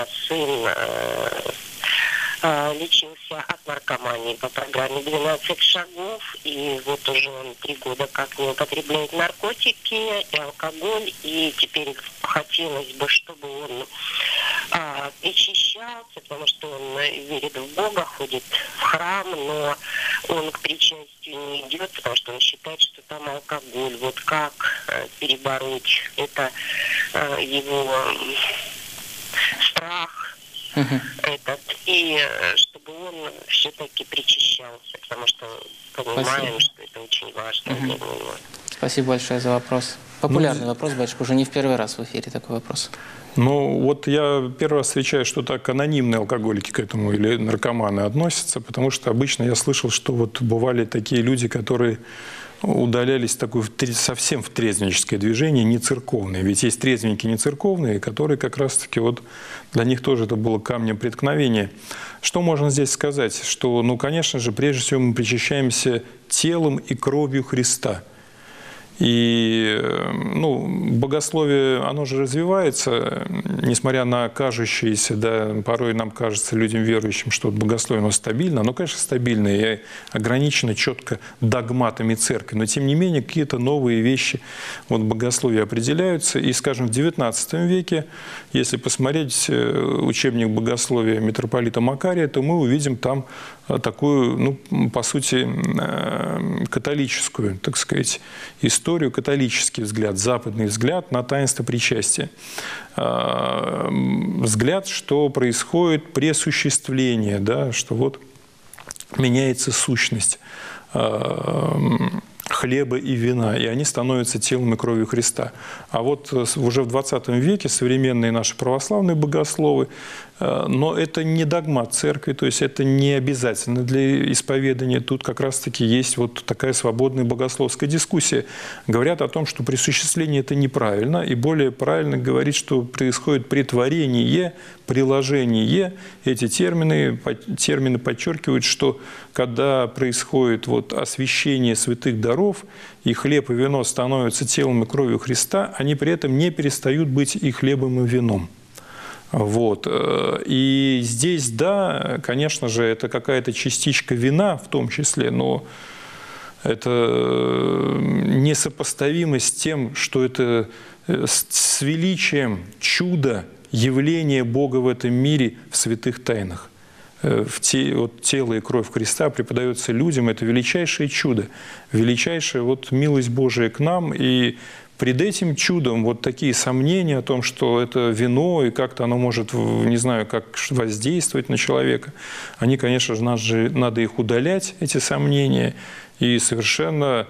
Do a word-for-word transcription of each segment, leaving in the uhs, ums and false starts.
сын э, э, лечился от наркомании по программе двенадцать шагов, и вот уже он три года как не употребляет наркотики и алкоголь, и теперь хотелось бы, чтобы он а, причащался, потому что он верит в Бога, ходит в храм, но он к причастию не идет, потому что он считает, что там алкоголь. Вот как а, перебороть это а, его страх uh-huh. этот, и чтобы он все-таки причащался, потому что понимаем, Спасибо. Что это очень важно uh-huh. для него. Спасибо большое за вопрос. Популярный ну, вопрос, батюшка, уже не в первый раз в эфире такой вопрос. Ну, вот я первый раз встречаю, что так анонимные алкоголики к этому или наркоманы относятся, потому что обычно я слышал, что вот бывали такие люди, которые удалялись в такое совсем в трезвенническое движение, не церковное. Ведь есть трезвенники не церковные, которые как раз-таки вот для них тоже это было камнем преткновения. Что можно здесь сказать? Что, ну, конечно же, прежде всего мы причащаемся телом и кровью Христа. И ну, богословие, оно же развивается, несмотря на кажущееся, да, порой нам кажется, людям верующим, что богословие оно стабильно, оно, конечно, стабильное и ограничено четко догматами церкви, но, тем не менее, какие-то новые вещи вот, в богословии определяются. И, скажем, в девятнадцатом веке, если посмотреть учебник богословия митрополита Макария, то мы увидим там такую, ну, по сути, католическую, так сказать, историю, католический взгляд, западный взгляд на таинство причастия. Взгляд, что происходит пресуществление, да, что вот меняется сущность хлеба и вина, и они становятся телом и кровью Христа. А вот уже в двадцатом веке современные наши православные богословы, но это не догмат церкви, то есть это не обязательно для исповедания. Тут как раз-таки есть вот такая свободная богословская дискуссия. Говорят о том, что присуществление – это неправильно, и более правильно говорить, что происходит претворение, приложение. Эти термины, термины подчеркивают, что когда происходит вот освящение святых даров, и хлеб и вино становятся телом и кровью Христа, они при этом не перестают быть и хлебом, и вином. Вот. И здесь, да, конечно же, это какая-то частичка вина в том числе, но это несопоставимо с тем, что это с величием чуда, явления Бога в этом мире в святых тайнах. В те, вот, тело и кровь Христа преподается людям. Это величайшее чудо, величайшая вот, милость Божия к нам. И пред этим чудом вот такие сомнения о том, что это вино и как-то оно может, не знаю, как воздействовать на человека, они, конечно же, надо, же, надо их удалять, эти сомнения, и совершенно,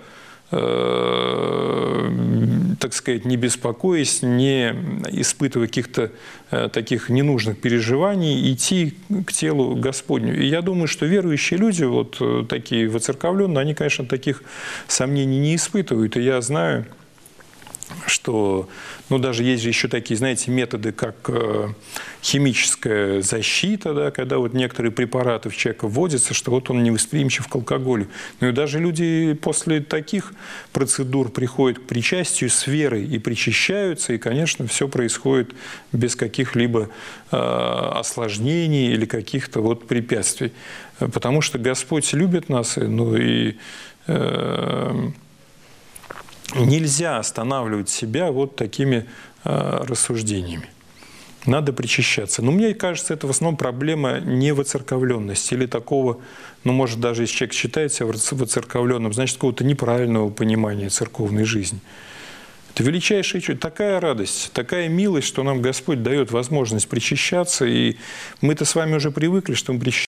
э, так сказать, не беспокоясь, не испытывая каких-то э, таких ненужных переживаний, идти к телу Господню. И я думаю, что верующие люди, вот э, такие воцерковленные, они, конечно, таких сомнений не испытывают. И я знаю, что, ну, даже есть же еще такие, знаете, методы, как э, химическая защита, да, когда вот некоторые препараты в человека вводятся, что вот он невосприимчив к алкоголю. Ну и даже люди после таких процедур приходят к причастию с верой и причащаются, и, конечно, все происходит без каких-либо э, осложнений или каких-то вот препятствий. Потому что Господь любит нас, ну и... Э, Нельзя останавливать себя вот такими э, рассуждениями. Надо причащаться. Но мне кажется, это в основном проблема не воцерковленности или такого, ну, может, даже если человек считает себя воцерковленным, значит, какого-то неправильного понимания церковной жизни. Это величайшая чудо, такая радость, такая милость, что нам Господь дает возможность причащаться, и мы-то с вами уже привыкли, что мы причащаемся.